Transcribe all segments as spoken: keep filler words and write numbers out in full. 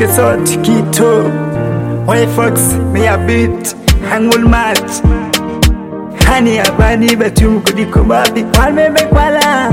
Kesot Kito White Fox me a beat Hangul match Hani abani betum kudi kubabi Palme bekwala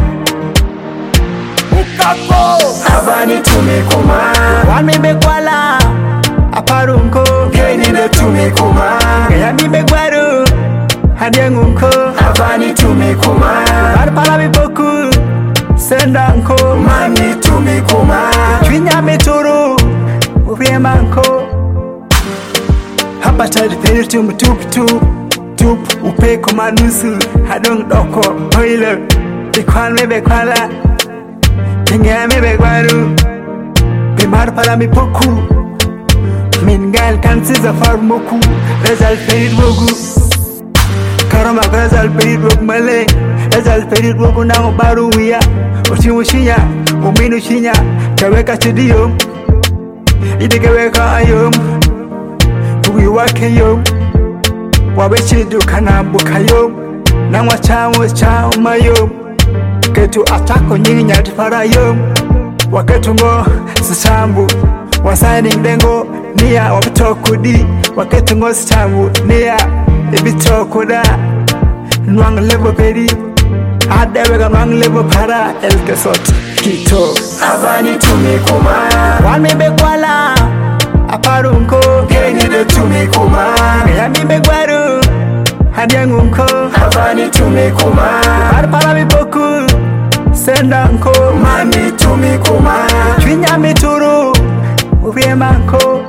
Ukako Abani tumekuma Palme bekwala Aparunko Keni de tumekuma Gayami begwaru Hadiangunko Abani tumekuma Parpala biboku Sendanko Mami tumekuma Chwinya mituru Uviyemanko Hapa tadi peri tumu tup tup Tup upe kumanusu Hadung doko Oile Bikwal me bekwala Pinga me begwaru Bimar para mi poku Mingal kansiza farmoku Rezal perit bogu Karama rezal perit bogu male Rezal perit bogu nango baru wia Oshimu shinya Uminu shinya Kaweka chidiyom Idikaweka ayom Uwi wake yom Wabechidu kanambuka yom Nangwa chamu chauma yom Ketu atako nyingi nyati fara yom Waketu ngo sichambu Wasigning dengo Nia wabitoku di Waketu ngo sichambu Nia ibitoku da Nwang levo peri Adewega nwang levo para El Kesot Kito Abani tumekuma Wami bekwala Aparunko Keni de tumekuma Gayami begwaru Hadiangunko Abani tumekuma Parpala biboku Sendanko Mami tumekuma Chwinya mituru Uviyemanko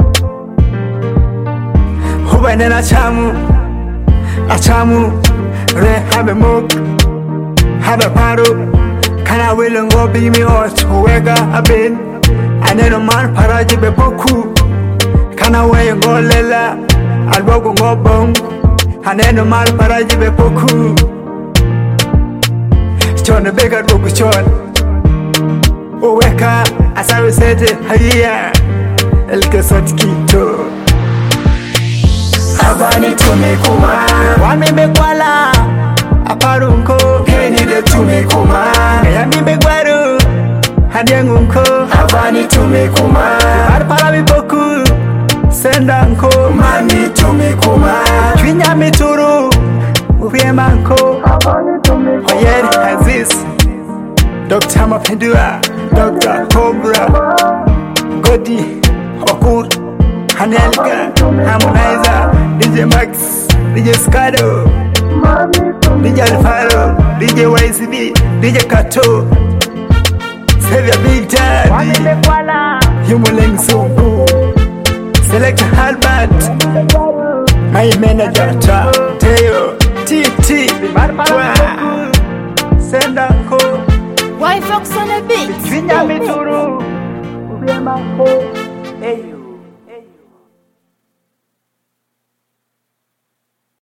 Hubane na chamu Achamu Re habe mok Habe paru Kana wilungo bimi ot Uwega abin Aneno man paraji beboku Kana weye ngo lela Albogu ngo bong Aneno man paraji beboku Chone bega bogu chon Uweka Asawe sete Haya El Kesot Kito Abani tumekuma Wami bekwala Aparunko Keni de tumekuma Gayami begwaru Hadiangunko Abani tumekuma Parpala biboku Sendanko Mami tumekuma Chwinya mituru Uviyemanko Abani tumekuma Oyeri Aziz Doctor Mapendua Doctor Cobra Godi Okur Hanelka Harmonizer D J Max D J Skado D J Alfaro D J Y C B D J Kato Savior Big Daddy Humuleng Sumbu Selector Albert My manager Ta Teo T T Twa Sendanko White Fox on the beat. Vinya mituru Uviyemanko Eyo